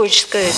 хочешь сказать?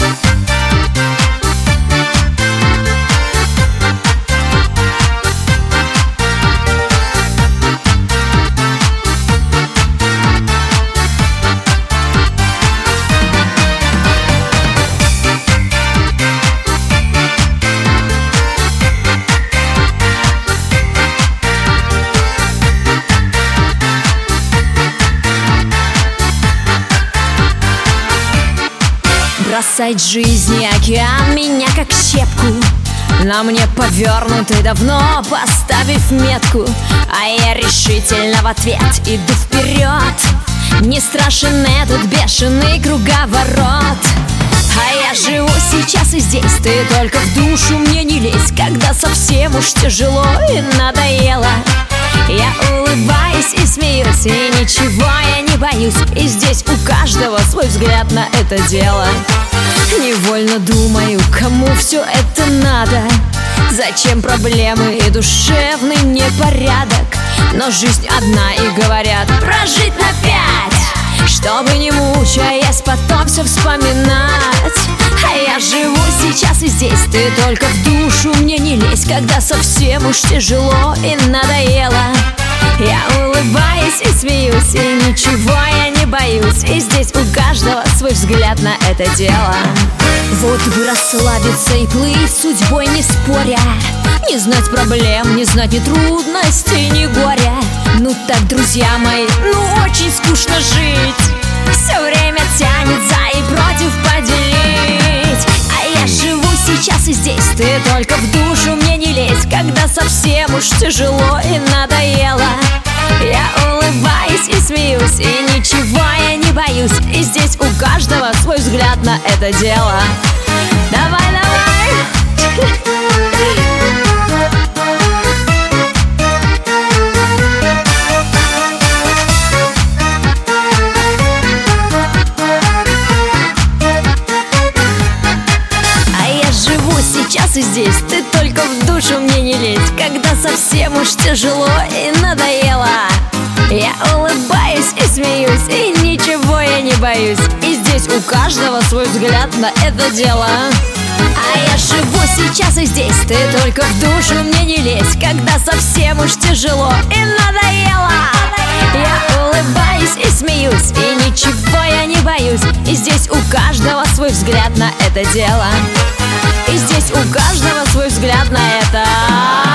Бросать жизни океан меня как щепку, на мне повернутый давно, поставив метку. А я решительно в ответ иду вперед. Не страшен этот бешеный круговорот. А я живу сейчас и здесь, ты только в душу мне не лезь, когда совсем уж тяжело и надоело. Я улыбаюсь и смеюсь, и ничего я не боюсь. И здесь у каждого свой взгляд на это дело. Невольно думаю, кому все это надо, зачем проблемы и душевный непорядок. Но жизнь одна, и говорят, прожить на 5, чтобы не мучаясь потом все вспоминать. А я живу сейчас и здесь, ты только в душу мне не лезь, когда совсем уж тяжело и надоело. Я улыбаюсь и смеюсь, и ничего я не боюсь. И здесь у каждого свой взгляд на это дело. Вот бы расслабиться и плыть судьбой не споря, не знать проблем, не знать ни трудностей, ни горя. Ну так, друзья мои, ну очень скучно жить, все время тянет за и против поделить. А я живу сейчас и здесь, ты только в душу мне не лезь, когда совсем уж тяжело и надоело. Я улыбаюсь и смеюсь, и ничего я не боюсь. И здесь у каждого свой взгляд на это дело. Давай, давай! Сейчас и здесь, ты только в душу мне не лезь, когда совсем уж тяжело и надоело. Я улыбаюсь и смеюсь, и ничего я не боюсь. И здесь у каждого свой взгляд на это дело. А я живу сейчас и здесь, ты только в душу мне не лезь, когда совсем уж тяжело и надоело. Я улыбаюсь и смеюсь, и ничего я не боюсь. И здесь у каждого свой взгляд на это дело. И здесь у каждого свой взгляд на это.